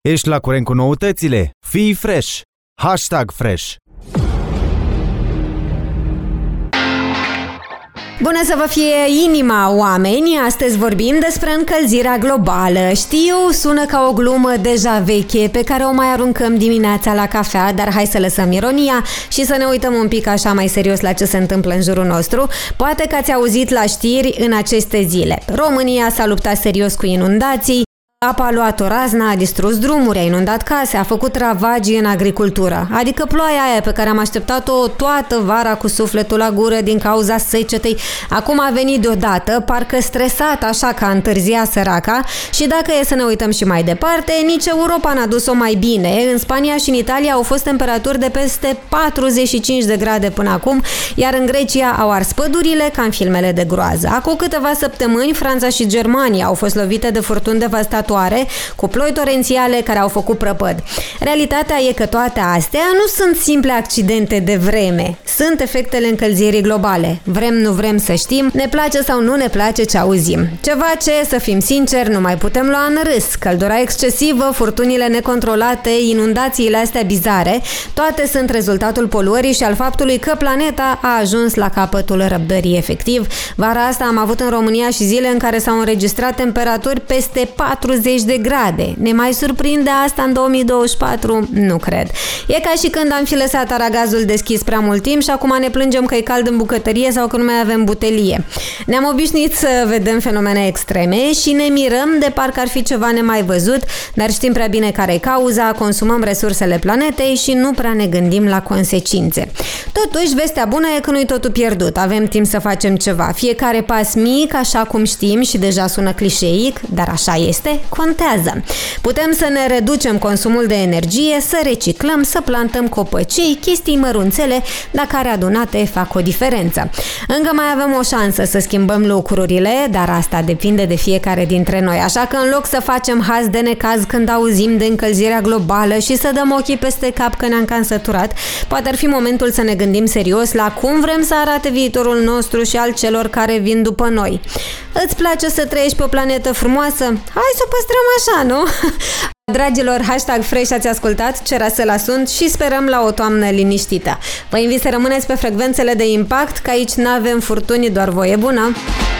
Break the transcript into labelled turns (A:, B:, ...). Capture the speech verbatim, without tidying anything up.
A: Ești la curent cu noutățile? Fii fresh! Hashtag fresh!
B: Bună să vă fie inima, oameni! Astăzi vorbim despre încălzirea globală. Știu, sună ca o glumă deja veche pe care o mai aruncăm dimineața la cafea, dar hai să lăsăm ironia și să ne uităm un pic așa mai serios la ce se întâmplă în jurul nostru. Poate că ați auzit la știri în aceste zile. România s-a luptat serios cu inundații, apa a luat o razna, a distrus drumuri, a inundat case, a făcut ravagii în agricultură. Adică ploaia aia pe care am așteptat-o toată vara cu sufletul la gură din cauza secetei, acum a venit deodată, parcă stresat așa că a întârziat săraca. Și dacă e să ne uităm și mai departe, nici Europa n-a dus-o mai bine. În Spania și în Italia au fost temperaturi de peste patruzeci și cinci de grade până acum, iar în Grecia au ars pădurile ca în filmele de groază. Acum câteva săptămâni, Franța și Germania au fost lovite de furtuni devastatoare cu ploi torențiale care au făcut prăpăd. Realitatea e că toate astea nu sunt simple accidente de vreme. Sunt efectele încălzirii globale. Vrem, nu vrem să știm, ne place sau nu ne place ce auzim. Ceva ce, să fim sinceri, nu mai putem lua în râs. Căldura excesivă, furtunile necontrolate, inundațiile astea bizare, toate sunt rezultatul poluării și al faptului că planeta a ajuns la capătul răbdării efectiv. Vara asta am avut în România și zile în care s-au înregistrat temperaturi peste patruzeci de grade. Ne mai surprinde asta în două mii douăzeci și patru? Nu cred. E ca și când am fi lăsat aragazul deschis prea mult timp și acum ne plângem că e cald în bucătărie sau că nu mai avem butelie. Ne-am obișnuit să vedem fenomene extreme și ne mirăm de parcă ar fi ceva nemai văzut, dar știm prea bine care e cauza, consumăm resursele planetei și nu prea ne gândim la consecințe. Totuși, vestea bună e că nu-i totul pierdut. Avem timp să facem ceva. Fiecare pas mic, așa cum știm și deja sună clișeic, dar așa este, contează. Putem să ne reducem consumul de energie, să reciclăm, să plantăm copăcei, chestii mărunțele, dar care adunate fac o diferență. Încă mai avem o șansă să schimbăm lucrurile, dar asta depinde de fiecare dintre noi. Așa că în loc să facem haz de necaz când auzim de încălzirea globală și să dăm ochii peste cap că ne-am cam săturat, poate ar fi momentul să ne gândim serios la cum vrem să arate viitorul nostru și al celor care vin după noi. Îți place să trăiești pe o planetă frumoasă? Hai să o păstrăm așa, nu? Dragilor, hashtag fresh ați ascultat, Ce rasela sunt și sperăm la o toamnă liniștită. Vă invit să rămâneți pe frecvențele de impact, că aici n-avem furtuni, doar voie bună!